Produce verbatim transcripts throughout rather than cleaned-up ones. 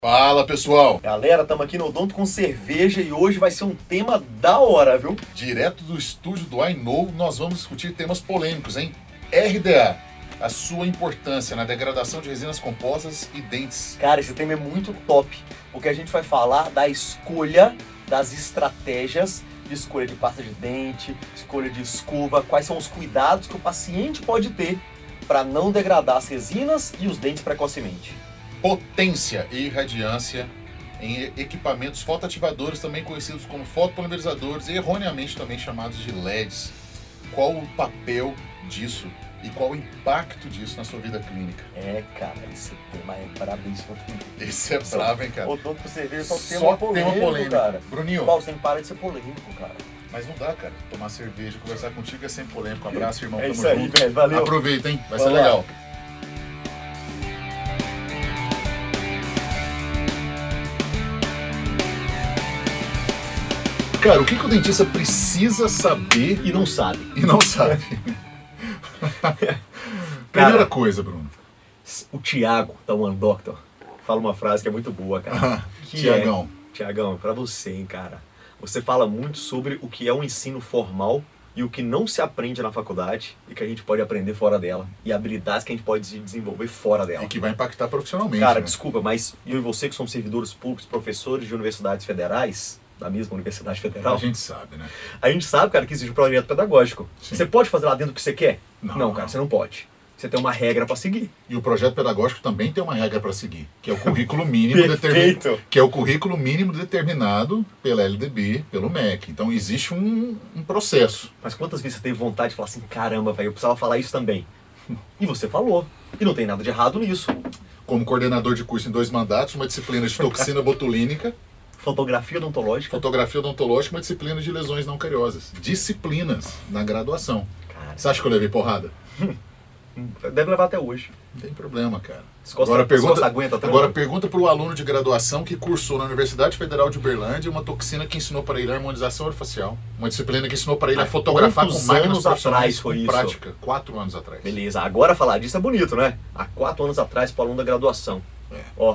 Fala, pessoal! Galera, estamos aqui no Odonto com Cerveja e hoje vai ser um tema da hora, viu? Direto do estúdio do iKnow, nós vamos discutir temas polêmicos, hein? R D A, a sua importância na degradação de resinas compostas e dentes. Cara, esse tema é muito top, porque a gente vai falar da escolha das estratégias de escolha de pasta de dente, escolha de escova, quais são os cuidados que o paciente pode ter para não degradar as resinas e os dentes precocemente. Potência e radiância em equipamentos fotoativadores, também conhecidos como fotopolimerizadores e erroneamente também chamados de L E Ds. Qual o papel disso e qual o impacto disso na sua vida clínica? É, cara, esse tema é brabíssimo. Esse é bravo, hein, cara? Odonto com Cerveja só, Só tema polêmico, tema polêmico, cara. Bruninho. Paulo, você para de ser polêmico, cara. Mas não dá, cara. Tomar cerveja, conversar contigo é sempre polêmico. Abraço, irmão. É Tamo isso aí, junto. velho. Valeu. Aproveita, hein? Vai Vamos ser lá. legal. Cara, o que, que o dentista precisa saber E não sabe. e não sabe? Primeira coisa, Bruno. O Thiago, da One Doctor, fala uma frase que é muito boa, cara. Que Tiagão. É, Tiagão, pra você, hein, cara. Você fala muito sobre o que é um ensino formal e o que não se aprende na faculdade e que a gente pode aprender fora dela. E habilidades que a gente pode desenvolver fora dela. E que vai impactar profissionalmente. Cara, né? desculpa, mas eu e você que somos servidores públicos, professores de universidades federais, da mesma Universidade Federal, A gente sabe, né? a gente sabe, cara, que existe um projeto pedagógico. Sim. Você pode fazer lá dentro o que você quer? Não, não cara, não. você não pode. Você tem uma regra pra seguir. E o projeto pedagógico também tem uma regra para seguir, que é o currículo mínimo Perfeito. determinado, que é o currículo mínimo determinado pela L D B, pelo M E C. Então existe um, um processo. Mas quantas vezes você teve vontade de falar assim, caramba, velho, eu precisava falar isso também? E você falou. E não tem nada de errado nisso. Como coordenador de curso em dois mandatos, uma disciplina de toxina botulínica, Fotografia odontológica. fotografia odontológica, uma disciplina de lesões não cariosas. Disciplinas na graduação. Cara, Você acha que eu levei porrada? deve levar até hoje. Não tem problema, cara. As costas- Agora as pergunta, costas aguentam até agora hoje. pergunta para o aluno de graduação que cursou na Universidade Federal de Uberlândia uma toxina que ensinou para ele a harmonização orofacial. Uma disciplina que ensinou para ele Há a fotografar com quantos máquinas anos profissionais atrás foi com isso? prática. Quatro anos atrás. Beleza, agora falar disso é bonito, né? Há quatro anos atrás, para aluno da graduação. É. Ó,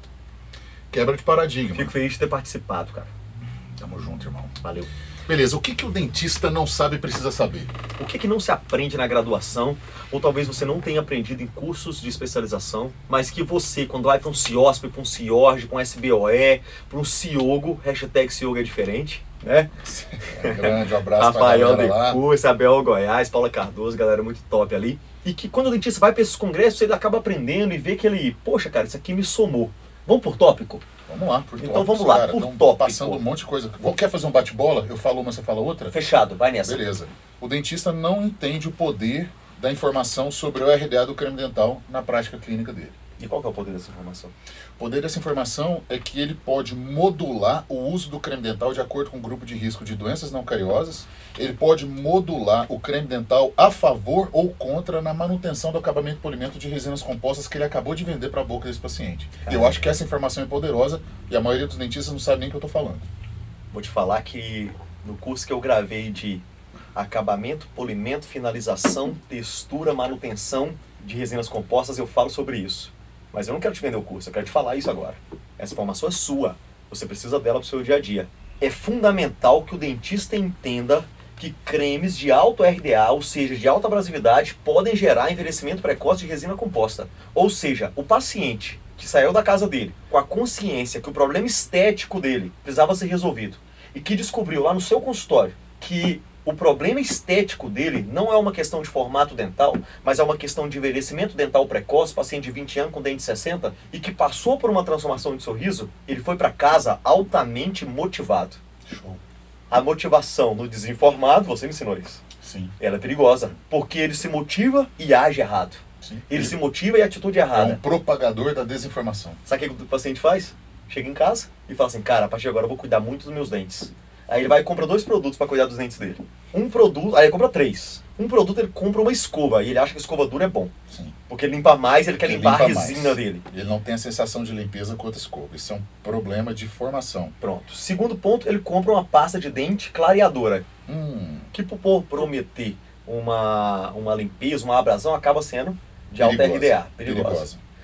Quebra de paradigma. fico feliz de ter participado, cara. Tamo junto, irmão. Valeu. Beleza, o que, que o dentista não sabe e precisa saber? O que, que não se aprende na graduação, ou talvez você não tenha aprendido em cursos de especialização, mas que você, quando vai para um CIOSP, para um CIORG, para um S B O E, para um CIOGO, hashtag CIOGO é diferente, né? É, grande abraço pra Rafael galera lá. Decu, Isabel Goiás, Paula Cardoso, galera muito top ali. E que quando o dentista vai para esses congressos, ele acaba aprendendo e vê que ele, poxa, cara, isso aqui me somou. Vamos por tópico? Vamos lá, por Então tópicos, vamos lá, cara. por Tão tópico. passando um monte de coisa. Quer fazer um bate-bola? Eu falo uma, você fala outra? Fechado, vai nessa. Beleza. O dentista não entende o poder da informação sobre o R D A do creme dental na prática clínica dele. E qual que é o poder dessa informação? O poder dessa informação é que ele pode modular o uso do creme dental de acordo com o grupo de risco de doenças não cariosas. Ele pode modular o creme dental a favor ou contra na manutenção do acabamento e polimento de resinas compostas que ele acabou de vender para a boca desse paciente. E eu acho que essa informação é poderosa e a maioria dos dentistas não sabe nem o que eu estou falando. Vou te falar que no curso que eu gravei de acabamento, polimento, finalização, textura, manutenção de resinas compostas, eu falo sobre isso. Mas eu não quero te vender o curso, eu quero te falar isso agora. Essa informação é sua, você precisa dela para o seu dia a dia. É fundamental que o dentista entenda que cremes de alto R D A, ou seja, de alta abrasividade, podem gerar envelhecimento precoce de resina composta. Ou seja, o paciente que saiu da casa dele com a consciência que o problema estético dele precisava ser resolvido e que descobriu lá no seu consultório que o problema estético dele não é uma questão de formato dental, mas é uma questão de envelhecimento dental precoce, paciente de vinte anos com dente de sessenta, e que passou por uma transformação de sorriso, ele foi para casa altamente motivado. Show. A motivação no desinformado, você me ensinou isso, Sim. ela é perigosa, porque ele se motiva e age errado. Sim. Ele se motiva e a atitude é É errada. um propagador da desinformação. Sabe o que o paciente faz? Chega em casa e fala assim, cara, a partir de agora eu vou cuidar muito dos meus dentes. Aí ele vai e compra dois produtos para cuidar dos dentes dele. Um produto, aí ele compra três. Um produto ele compra uma escova e ele acha que a escova dura é bom. Sim. Porque ele limpa mais, ele quer Ele limpar a limpa resina mais. dele. Ele não tem a sensação de limpeza com outra escova. Isso é um problema de formação. Pronto. Segundo ponto, ele compra uma pasta de dente clareadora. Hum, Que por prometer uma, uma limpeza, uma abrasão, acaba sendo de alta perigosa, R D A. Perigosa. perigosa.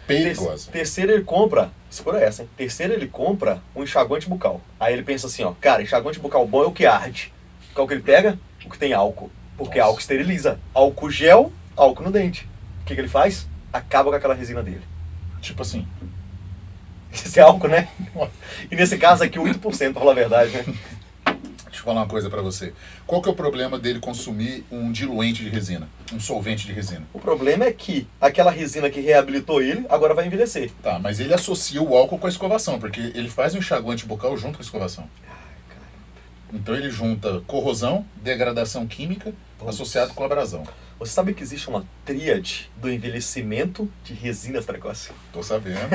Perigosa. Terceiro, ele compra, segura essa, hein? Terceiro, ele compra um enxaguante bucal. Aí ele pensa assim, ó, cara, enxaguante bucal bom é o que arde. Qual que ele pega? O que tem álcool. Porque Nossa. álcool esteriliza. Álcool gel, álcool no dente. O que, que ele faz? Acaba com aquela resina dele. Tipo assim. Esse é álcool, né? E nesse caso aqui, oito por cento, pra falar a verdade, né? Deixa eu falar uma coisa pra você. Qual que é o problema dele consumir um diluente de resina? Um solvente de resina? O problema é que aquela resina que reabilitou ele, agora vai envelhecer. Tá, mas ele associa o álcool com a escovação, porque ele faz um enxaguante bucal junto com a escovação. Então ele junta corrosão, degradação química, Nossa. associado com abrasão. Você sabe que existe uma tríade do envelhecimento de resinas precoces? Tô sabendo,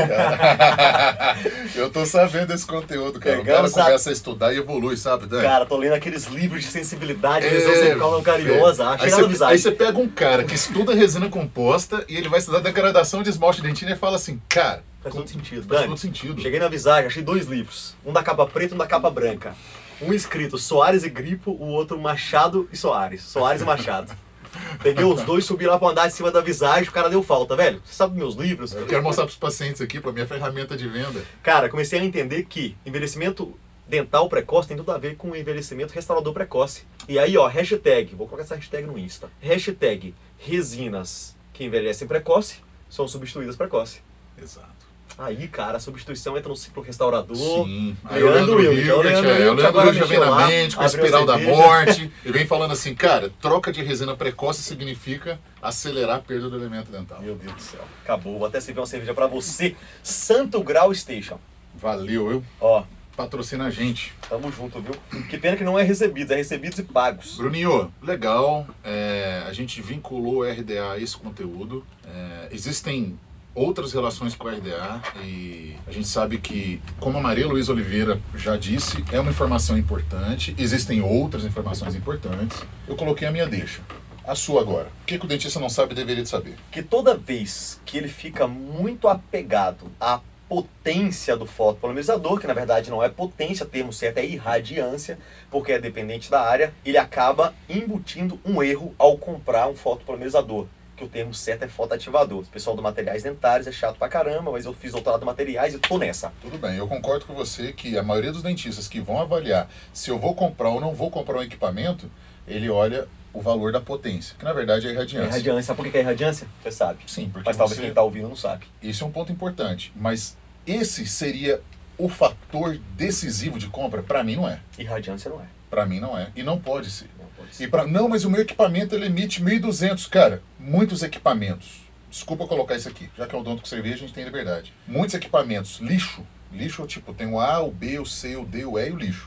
cara. Eu tô sabendo desse conteúdo, cara. O cara Pegamos a- começa a estudar e evolui, sabe, Dan? Cara, tô lendo aqueles livros de sensibilidade, É, lesão cervical não cariosa, é. achei Aí nada você, bizarro. aí você pega um cara que estuda resina composta e ele vai estudar degradação de esmalte dentina e fala assim, cara, Faz todo sentido. faz Dani, todo sentido. cheguei na Visagem, achei dois livros. Um da capa preta e um da capa branca. Um escrito Soares e Gripo, o outro Machado e Soares. Soares e Machado. Peguei os dois, subi lá pra andar em cima da Visagem, o cara deu falta, velho. Você sabe meus livros? Eu quero mostrar pros pacientes aqui, pra minha ferramenta de venda. Cara, comecei a entender que envelhecimento dental precoce tem tudo a ver com envelhecimento restaurador precoce. E aí, ó, hashtag, vou colocar essa hashtag no Insta. Hashtag resinas que envelhecem precoce são substituídas precoce. Exato. Aí, cara, a substituição entra no ciclo restaurador. Sim. Aí o Leandro Leandro Hilbert, Hilbert, o Leandro é, o Hilbert Leandro agora Hilbert já vem mexeu na lá, mente com a abriu a espiral da cerveja. morte e vem falando assim, cara, troca de resina precoce significa acelerar a perda do elemento dental. Meu Deus do céu. Acabou. Vou até servir uma cerveja pra você. Santo Grau Station. Valeu, eu. Ó, Patrocina a gente. tamo junto, viu? Que pena que não é recebidos, é recebidos e pagos. Bruninho, legal. É, a gente vinculou o R D A a esse conteúdo. É, existem outras relações com o R D A e a gente sabe que, como a Maria Luísa Oliveira já disse, é uma informação importante. Existem outras informações importantes. Eu coloquei a minha deixa. A sua agora. O que, que o dentista não sabe deveria de saber? Que toda vez que ele fica muito apegado à potência do fotopolimerizador, que na verdade não é potência, o termo certo é irradiância, porque é dependente da área, ele acaba embutindo um erro ao comprar um fotopolimerizador, que o termo certo é fotoativador. O pessoal do materiais dentários é chato pra caramba, mas eu fiz doutorado em materiais e tô nessa. Tudo bem, eu concordo com você que a maioria dos dentistas que vão avaliar se eu vou comprar ou não vou comprar um equipamento, ele olha o valor da potência, que na verdade é a irradiância. Irradiância, sabe por que é irradiância? Você sabe. Sim, porque Mas talvez você... quem tá ouvindo não sabe. Isso é um ponto importante, mas esse seria o fator decisivo de compra? Para mim não é. Irradiância não é. Para mim não é. E não pode ser. Não pode ser. E para não, mas o meu equipamento ele emite mil e duzentos. Cara, muitos equipamentos. Desculpa colocar isso aqui, já que é o dono com cerveja, a gente tem liberdade. Muitos equipamentos, lixo. Lixo, tipo, tem o A, o B, o C, o D, o E e o lixo.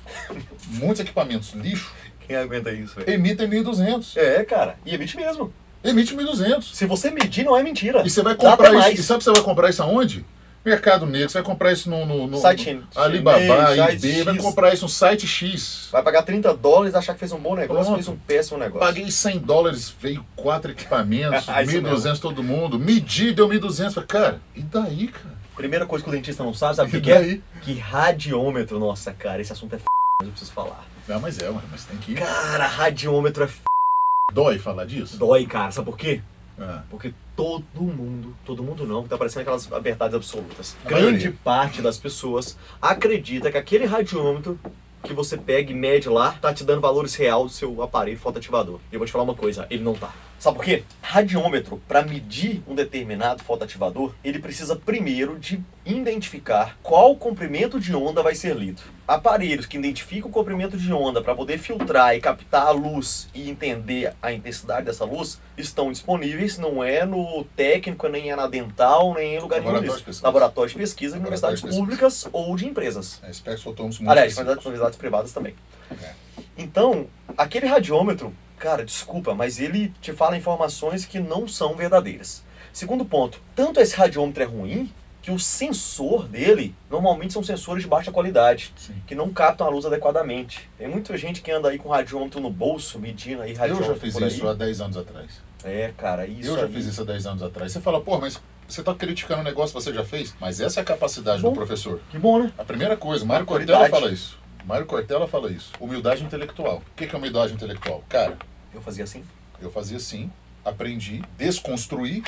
Muitos equipamentos, lixo, Quem aguenta isso, velho? emitem mil e duzentos. É, cara. E emite mesmo. Emite mil e duzentos. Se você medir, não é mentira. E você vai Dá comprar até isso. mais. E sabe que você vai comprar isso aonde? Mercado Negro. Você vai comprar isso no, no, no Site no chinês, Alibaba, site eBay. Vai X. comprar isso no site X. Vai pagar trinta dólares, achar que fez um bom negócio, Pronto. fez um péssimo negócio. Paguei cem dólares, veio quatro equipamentos, Ah, isso mil e duzentos todo mundo. Medi, deu mil e duzentos. Falei, cara, e daí, cara? Primeira coisa que o dentista não sabe, sabe o E que, que é? daí? Que radiômetro, nossa, cara, esse assunto é f... mas eu preciso falar. Não, mas é, ué, mas tem que ir. Cara, radiômetro é f... Dói falar disso? Dói, cara, sabe por quê? Ah, Porque todo mundo, todo mundo não, tá parecendo aquelas verdades absolutas. A Grande maioria. parte das pessoas acredita que aquele radiômetro que você pega e mede lá tá te dando valores reais do seu aparelho fotoativador. E eu vou te falar uma coisa, ele não tá. Sabe por quê? Radiômetro, para medir um determinado fotoativador, ele precisa primeiro de identificar qual comprimento de onda vai ser lido. Aparelhos que identificam o comprimento de onda para poder filtrar e captar a luz e entender a intensidade dessa luz estão disponíveis, não é no técnico, nem é na dental, nem em lugar nenhum Laboratório de disso. pesquisa. Laboratório de pesquisa em Laboratório universidades de pesquisa. públicas ou de empresas. é, espero que soltamos muito. Aliás, específicos. universidades privadas também. É. Então, aquele radiômetro, cara, desculpa, mas ele te fala informações que não são verdadeiras. Segundo ponto, tanto esse radiômetro é ruim que o sensor dele normalmente são sensores de baixa qualidade, Sim. que não captam a luz adequadamente. Tem muita gente que anda aí com radiômetro no bolso, medindo aí Eu radiômetro já fiz por aí. isso há dez anos atrás. É, cara, isso Eu já aí. fiz isso há dez anos atrás. Você fala, pô, mas você tá criticando um negócio que você já fez? Mas essa é a capacidade Bom. do professor. Que bom, né? A primeira coisa, Mário Cortella Autoridade. fala isso. Mário Cortella fala isso. Humildade intelectual. O que que é humildade intelectual? Cara, Eu fazia assim. eu fazia assim, aprendi, desconstruí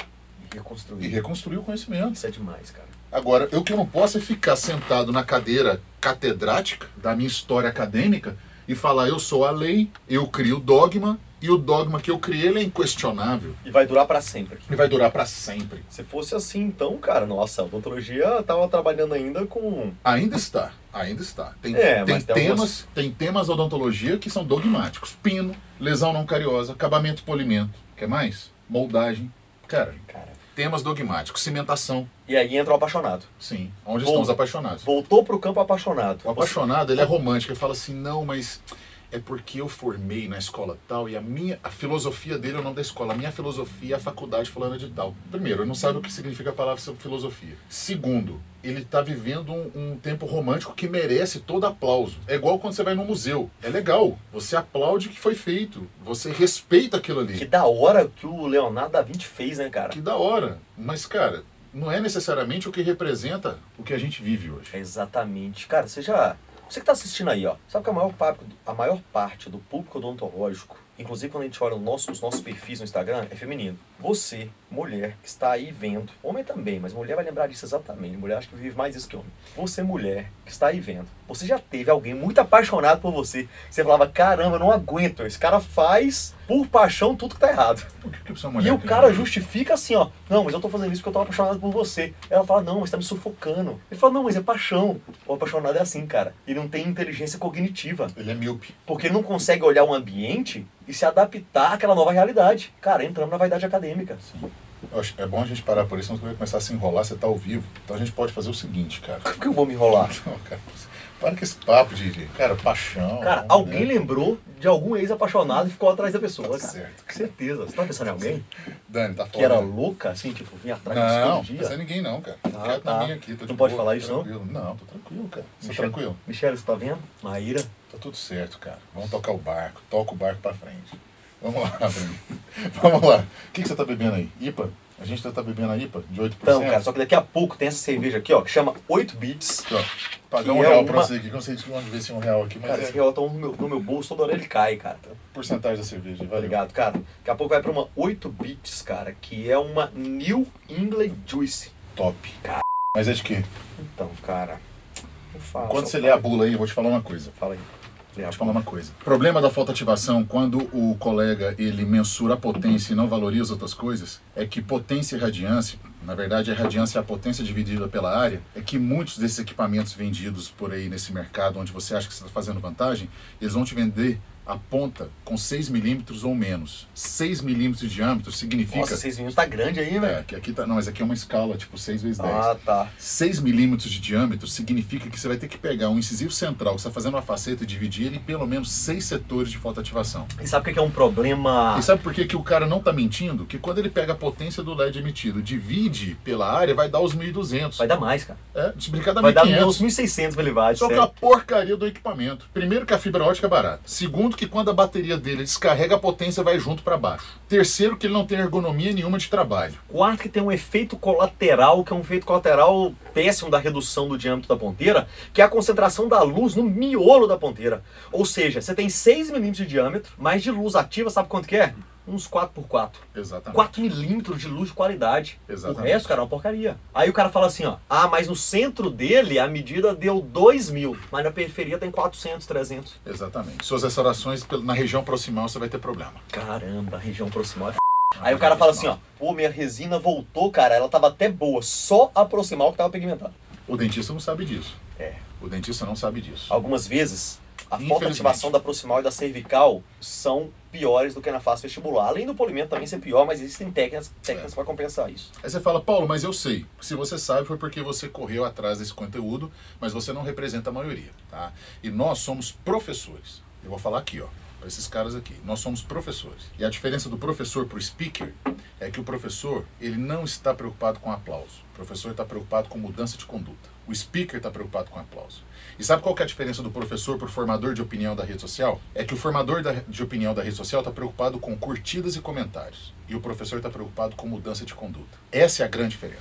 Reconstruir. E reconstruir o conhecimento. Isso é demais, cara. Agora, eu que eu não posso é ficar sentado na cadeira catedrática da minha história acadêmica e falar, eu sou a lei, eu crio o dogma, e o dogma que eu criei ele é inquestionável. E vai durar para sempre. E vai durar para sempre. Se fosse assim, então, cara, nossa, a odontologia tava trabalhando ainda com... Ainda está, ainda está. Tem, É, tem mas tem temas, algumas- tem temas da odontologia que são dogmáticos. Pino, lesão não cariosa, acabamento e polimento. Quer mais? Moldagem. Cara, Cara. temas dogmáticos. Cimentação. E aí entra o apaixonado. Sim. Onde Vol- estão os apaixonados? Voltou pro campo apaixonado. O apaixonado, ele é romântico. Ele fala assim, não, mas é porque eu formei na escola tal e a minha, a filosofia dele é o nome da escola. A minha filosofia é a faculdade fulana de tal. Primeiro, ele não sabe o que significa a palavra filosofia. Segundo, ele está vivendo um, um tempo romântico que merece todo aplauso. É igual quando você vai no museu. É legal. Você aplaude o que foi feito. Você respeita aquilo ali. Que da hora que o Leonardo da Vinci fez, né, cara? Que da hora. Mas, cara, não é necessariamente o que representa o que a gente vive hoje. Exatamente. Cara, você já... Você que tá assistindo aí, ó, sabe que a maior, parte, a maior parte do público odontológico, inclusive quando a gente olha o nosso, os nossos perfis no Instagram, é feminino. Você, mulher, que está aí vendo, homem também, mas mulher vai lembrar disso exatamente, mulher acho que vive mais isso que homem. Você, mulher, que está aí vendo, você já teve alguém muito apaixonado por você, você falava, caramba, eu não aguento, esse cara faz por paixão tudo que tá errado. Por que, que você é uma mulher E o que cara não- justifica assim, ó, não, mas eu tô fazendo isso porque eu tô apaixonado por você. Ela fala, não, mas tá me sufocando. Ele fala, não, mas é paixão. O apaixonado é assim, cara. Ele não tem inteligência cognitiva. Ele é míope. Porque ele não consegue olhar o ambiente e se adaptar àquela nova realidade. Cara, entramos na vaidade acadêmica. Eu acho- É bom a gente parar por isso, senão você vai começar a se enrolar, você tá ao vivo. Então a gente pode fazer o seguinte, cara. Como que eu vou me enrolar? Não, cara, para com esse papo de, de, cara, paixão. Cara, né? alguém lembrou de algum ex-apaixonado e ficou atrás da pessoa, Tá cara. certo. Com certeza. Você tá pensando em alguém Dani, tá que foda. era né? louca, assim, tipo, vinha atrás de você Não, todo não dia? precisa ninguém não, cara. Tô Ah, quieto tá. na minha aqui, tô de Não pode boa, falar tô isso, não? tranquilo. Não, tô tranquilo, cara. Você tá Michele, tranquilo? Michele, você tá vendo? Maíra? Tá tudo certo, cara. Vamos tocar o barco. Toca o barco pra frente. Vamos lá, Bruno. Vamos lá. O que, que você tá bebendo aí? I P A? A gente tá bebendo a I P A de oito por cento? Então, cara, só que daqui a pouco tem essa cerveja aqui, ó, que chama oito bits. Aqui, ó. Pagar que um é real uma- pra você aqui, que eu não sei de onde ver se é um real aqui, mas Cara, é esse real tá no meu, no meu bolso, toda hora ele cai, cara. porcentagem da cerveja. Tá Valeu. ligado, cara? Daqui a pouco vai pra uma oito bits, cara, que é uma New England Juice. Top. Cara. Mas é de quê? Então, cara, não fala. Quando só você fala. lê a bula aí, eu vou te falar uma coisa. Fala aí. Lê a Vou te falar uma coisa. Problema da fotoativação, quando o colega ele mensura a potência e não valoriza outras coisas, é que potência e radiância, na verdade a radiância é a potência dividida pela área, é que muitos desses equipamentos vendidos por aí nesse mercado, onde você acha que você está fazendo vantagem, eles vão te vender a ponta com seis milímetros ou menos. seis milímetros de diâmetro significa... Nossa, seis minutos tá grande aí, É, velho. que aqui tá, não, mas aqui é uma escala, tipo seis vezes dez. Ah, tá. seis milímetros de diâmetro significa que você vai ter que pegar um incisivo central que você está fazendo uma faceta e dividir ele em pelo menos seis setores de fotoativação. E sabe o que que é um problema? E sabe por que, que o cara não está mentindo? Que quando ele pega a potência do L E D emitido, divide pela área, vai dar os mil e duzentos. Vai dar mais, cara. É, desbrincar dá Vai dar mil e quinhentos. uns mil e seiscentos miliwatts. Só que a porcaria do equipamento. Primeiro que a fibra ótica é barata. Segundo que quando a bateria dele descarrega, a potência vai junto para baixo. Terceiro que ele não tem ergonomia nenhuma de trabalho. Quarto, que tem um efeito colateral, que é um efeito colateral péssimo da redução do diâmetro da ponteira, que é a concentração da luz no miolo da ponteira. Ou seja, você tem seis milímetros de diâmetro, mas de luz ativa, sabe quanto que é? Uns quatro por quatro. Exatamente. quatro milímetros de luz de qualidade. Exatamente. O resto, cara, é uma porcaria. Aí o cara fala assim, ó, ah, mas no centro dele a medida deu dois mil, mas na periferia tem quatrocentos, trezentos. Exatamente. Suas restaurações pel- na região proximal você vai ter problema. Caramba, a região proximal é f... Aí o cara fala assim, ó, pô, minha resina voltou, cara, ela tava até boa, só a proximal que tava pigmentada. O dentista não sabe disso. É. O dentista não sabe disso. Algumas vezes, a Infelizmente. fotoativação da proximal e da cervical são piores do que na face vestibular. Além do polimento também ser pior, mas existem técnicas, técnicas É. para compensar isso. Aí você fala, Paulo, mas eu sei. Se você sabe, foi porque você correu atrás desse conteúdo, mas você não representa a maioria, tá? E nós somos professores. Eu vou falar aqui, ó, para esses caras aqui. Nós somos professores. E a diferença do professor para o speaker é que o professor, ele não está preocupado com aplauso. O professor está preocupado com mudança de conduta. O speaker está preocupado com aplauso. E sabe qual que é a diferença do professor para o formador de opinião da rede social? É que o formador da- de opinião da rede social está preocupado com curtidas e comentários. E o professor está preocupado com mudança de conduta. Essa é a grande diferença.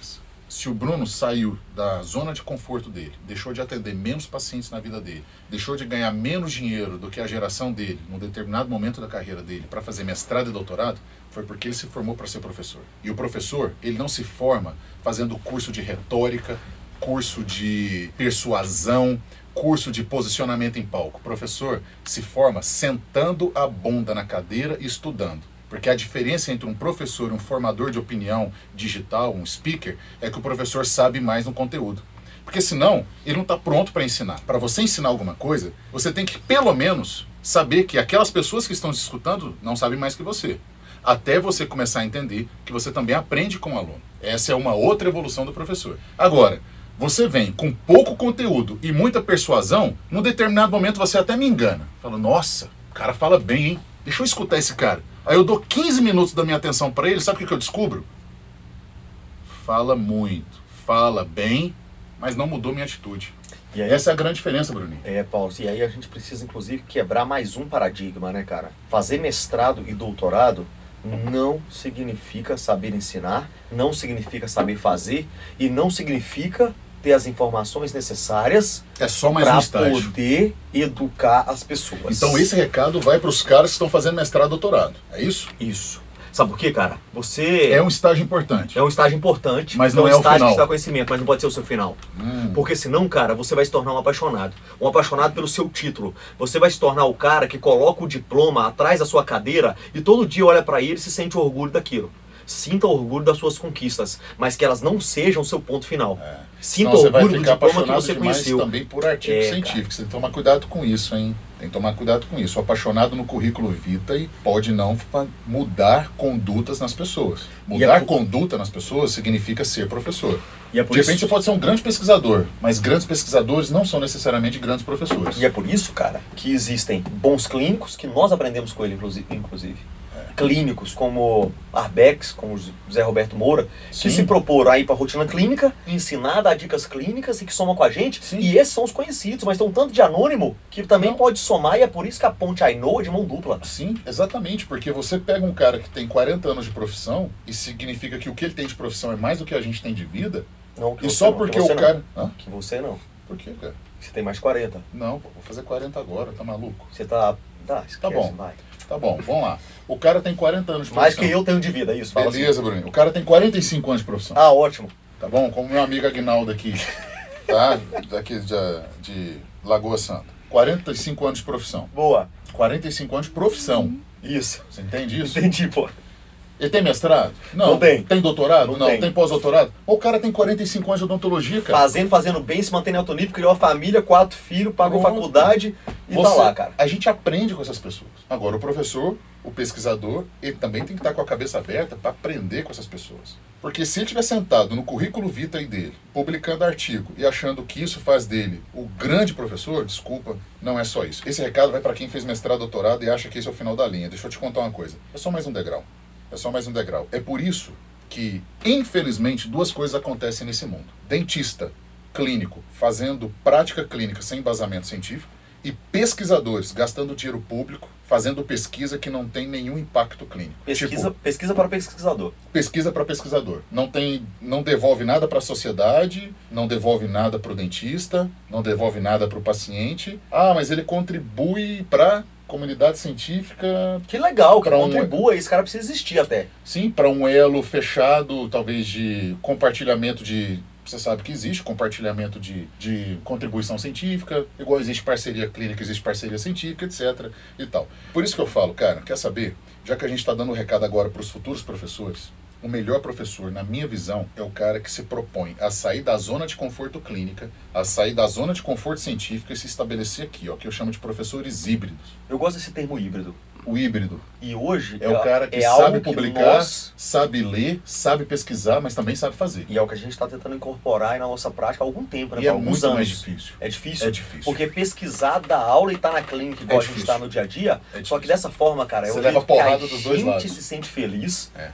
Se o Bruno saiu da zona de conforto dele, deixou de atender menos pacientes na vida dele, deixou de ganhar menos dinheiro do que a geração dele, num determinado momento da carreira dele, para fazer mestrado e doutorado, foi porque ele se formou para ser professor. E o professor, ele não se forma fazendo curso de retórica, curso de persuasão, curso de posicionamento em palco. O professor se forma sentando a bunda na cadeira e estudando. Porque a diferença entre um professor e um formador de opinião digital, um speaker, é que o professor sabe mais no conteúdo. Porque senão, ele não está pronto para ensinar. Para você ensinar alguma coisa, você tem que, pelo menos, saber que aquelas pessoas que estão te escutando não sabem mais que você. Até você começar a entender que você também aprende com o aluno. Essa é uma outra evolução do professor. Agora, você vem com pouco conteúdo e muita persuasão, num determinado momento você até me engana. Fala, nossa, o cara fala bem, hein? Deixa eu escutar esse cara. Aí eu dou quinze minutos da minha atenção para ele, sabe o que eu descubro? Fala muito, fala bem, mas não mudou minha atitude. E aí, essa é a grande diferença, Bruninho. É, Paulo, e aí a gente precisa, inclusive, quebrar mais um paradigma, né, cara? Fazer mestrado e doutorado não significa saber ensinar, não significa saber fazer e não significa ter as informações necessárias é só mais um estágio. Para poder educar as pessoas. Então esse recado vai para os caras que estão fazendo mestrado e doutorado, é isso? Isso. Sabe por quê, cara? Você... É um estágio importante. É um estágio importante, mas não é, é um o estágio final. que te dá conhecimento, mas não pode ser o seu final. Hum. Porque senão, cara, você vai se tornar um apaixonado. Um apaixonado pelo seu título. Você vai se tornar o cara que coloca o diploma atrás da sua cadeira e todo dia olha para ele e se sente orgulho daquilo. Sinta orgulho das suas conquistas, mas que elas não sejam o seu ponto final. É. Sinta Senão orgulho você do vai ficar diploma que você demais conheceu. Também por artigos é, científicos. Você tem que tomar cuidado com isso, hein? Tem que tomar cuidado com isso. O apaixonado no currículo vitae pode não mudar condutas nas pessoas. Mudar é por... conduta nas pessoas significa ser professor. E é por de repente isso... você pode ser um grande pesquisador, mas grandes pesquisadores não são necessariamente grandes professores. E é por isso, cara, que existem bons clínicos, que nós aprendemos com ele, inclusive. Clínicos como Arbex, como Zé Roberto Moura, Sim. que se proporam a ir para a rotina clínica, ensinar, dar dicas clínicas e que somam com a gente. Sim. E esses são os conhecidos, mas tem um tanto de anônimo que também Não. pode somar e é por isso que a ponte I know é de mão dupla. Sim, exatamente, porque você pega um cara que tem quarenta anos de profissão e significa que o que ele tem de profissão é mais do que a gente tem de vida. Não, que e você só não, porque que o cara... Não. Hã? Que você não. Por quê, cara? Você tem mais de quarenta. Não, pô, vou fazer quarenta agora, tá maluco? Você tá... Tá, esquece, tá bom. vai. Tá bom, vamos lá. O cara tem quarenta anos de Mais profissão. que eu tenho de vida, isso. Fala Beleza, assim. Bruninho. O cara tem quarenta e cinco anos de profissão. Ah, ótimo. Tá bom? Como meu amigo Aguinaldo aqui, tá? Daqui de, de Lagoa Santa. quarenta e cinco anos de profissão. Boa. quarenta e cinco anos de profissão. Isso. Você entende isso? Entendi, pô. Ele tem mestrado? Não. Não tem. Tem doutorado? Não, Não. Tem, tem pós-doutorado? O cara tem quarenta e cinco anos de odontologia, cara. Fazendo, fazendo bem, se mantendo em alto nível, criou uma família, quatro filhos, pagou Pronto. faculdade e Você, tá lá, cara. A gente aprende com essas pessoas. Agora, o professor, o pesquisador, ele também tem que estar com a cabeça aberta para aprender com essas pessoas. Porque se ele estiver sentado no currículo vitae dele, publicando artigo e achando que isso faz dele o grande professor, desculpa, não é só isso. Esse recado vai para quem fez mestrado, doutorado e acha que esse é o final da linha. Deixa eu te contar uma coisa. É só mais um degrau. É só mais um degrau. É por isso que, infelizmente, duas coisas acontecem nesse mundo. Dentista clínico fazendo prática clínica sem embasamento científico e pesquisadores gastando dinheiro público fazendo pesquisa que não tem nenhum impacto clínico. Pesquisa, tipo, pesquisa para pesquisador. Pesquisa para pesquisador. Não, tem, não devolve nada para a sociedade, não devolve nada para o dentista, não devolve nada para o paciente. Ah, mas ele contribui para... comunidade científica... Que legal, que um, contribua, esse cara precisa existir até. Sim, para um elo fechado, talvez de compartilhamento de... Você sabe que existe compartilhamento de, de contribuição científica, igual existe parceria clínica, existe parceria científica, etc. e tal. Por isso que eu falo, cara, quer saber? Já que a gente está dando o recado agora para os futuros professores, o melhor professor, na minha visão, é o cara que se propõe a sair da zona de conforto clínica, a sair da zona de conforto científica e se estabelecer aqui, ó, que eu chamo de professores híbridos. Eu gosto desse termo híbrido. O híbrido. E hoje é, é o cara que é sabe publicar, nós... sabe ler, sabe pesquisar, mas também sabe fazer. E é o que a gente está tentando incorporar aí na nossa prática há algum tempo, né? E é alguns muito anos. mais difícil. É difícil? É difícil. Porque pesquisar, dar aula e estar tá na clínica igual é a gente está no dia a dia, é só que dessa forma, cara, é Você o leva jeito que porrada a dos dois lados. gente se sente feliz. É.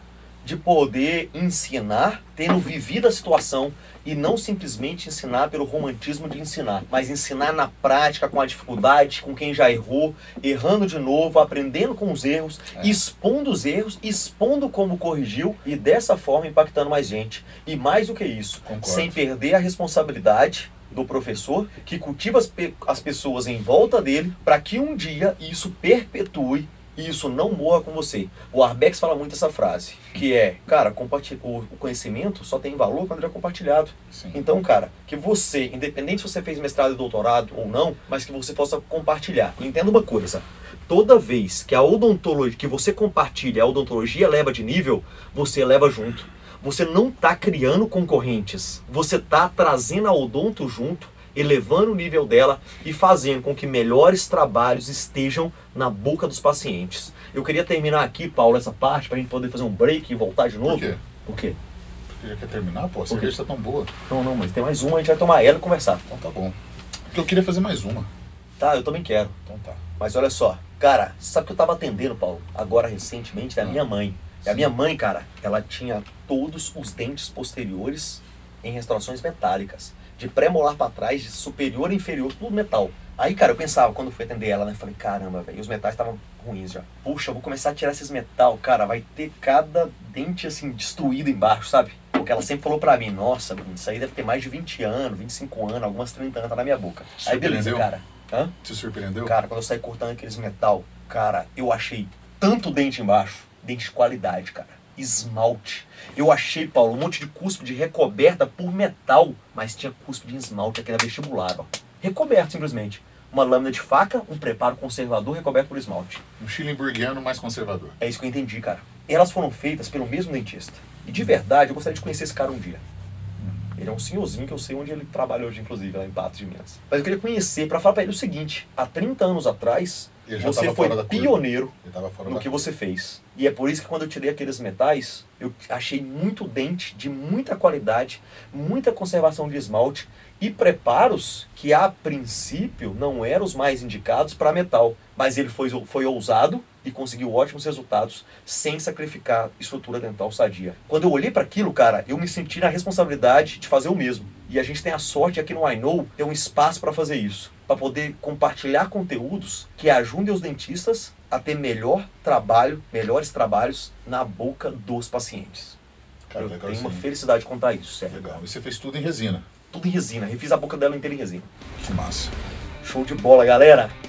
de poder ensinar tendo vivido a situação e não simplesmente ensinar pelo romantismo de ensinar, mas ensinar na prática, com a dificuldade, com quem já errou, errando de novo, aprendendo com os erros, é. expondo os erros, expondo como corrigiu e dessa forma impactando mais gente. E mais do que isso, Concordo. sem perder a responsabilidade do professor que cultiva as, pe as pessoas em volta dele para que um dia isso perpetue e isso não morra com você. O Arbex fala muito essa frase, que é, cara, o conhecimento só tem valor quando ele é compartilhado. Sim. Então, cara, que você, independente se você fez mestrado e doutorado ou não, mas que você possa compartilhar. Entenda uma coisa, toda vez que a odontologia, que você compartilha, a odontologia leva de nível, você leva junto. Você não está criando concorrentes, você está trazendo a odonto junto, elevando o nível dela e fazendo com que melhores trabalhos estejam na boca dos pacientes. Eu queria terminar aqui, Paulo, essa parte, para a gente poder fazer um break e voltar de novo. Por quê? Por quê? Porque já quer terminar, pô? A cerveja está tão boa. Não, não, mas tem mais uma, a gente vai tomar ela e conversar. Então tá bom. Porque eu queria fazer mais uma. Tá, eu também quero. Então tá. Mas olha só, cara, sabe que eu tava atendendo, Paulo, agora recentemente, da minha mãe. E a minha mãe, cara, ela tinha todos os dentes posteriores em restaurações metálicas. De pré-molar pra trás, de superior e inferior, tudo metal. Aí, cara, eu pensava, quando eu fui atender ela, né, falei, caramba, velho, os metais estavam ruins já. Puxa, eu vou começar a tirar esses metal, cara, vai ter cada dente, assim, destruído embaixo, sabe? Porque ela sempre falou pra mim, nossa, Bruno, isso aí deve ter mais de vinte anos, vinte e cinco anos, algumas trinta anos, tá na minha boca. Aí, beleza, cara. Hã? Te surpreendeu? Cara, quando eu saí cortando aqueles metal, cara, eu achei tanto dente embaixo, dente de qualidade, cara. Esmalte. Eu achei, Paulo, um monte de cuspe de recoberta por metal, mas tinha cuspe de esmalte aqui na vestibular, ó. Recoberto, simplesmente. Uma lâmina de faca, um preparo conservador recoberto por esmalte. Um Schillenburgiano mais conservador. É isso que eu entendi, cara. Elas foram feitas pelo mesmo dentista. E de verdade, eu gostaria de conhecer esse cara um dia. Ele é um senhorzinho que eu sei onde ele trabalha hoje, inclusive, lá em Patos de Minas. Mas eu queria conhecer para falar para ele o seguinte: há trinta anos atrás, você foi pioneiro no que você fez. E é por isso que quando eu tirei aqueles metais, eu achei muito dente de muita qualidade, muita conservação de esmalte e preparos que a princípio não eram os mais indicados para metal. Mas ele foi, foi ousado e conseguiu ótimos resultados sem sacrificar estrutura dental sadia. Quando eu olhei para aquilo, cara, eu me senti na responsabilidade de fazer o mesmo. E a gente tem a sorte aqui no I Know ter um espaço para fazer isso, para poder compartilhar conteúdos que ajudem os dentistas a ter melhor trabalho, melhores trabalhos na boca dos pacientes. Cara, eu legal, tenho uma sim. felicidade de contar isso, sério. Legal. E você fez tudo em resina? Tudo em resina. Refiz a boca dela inteira em resina. Que massa. Show de bola, galera!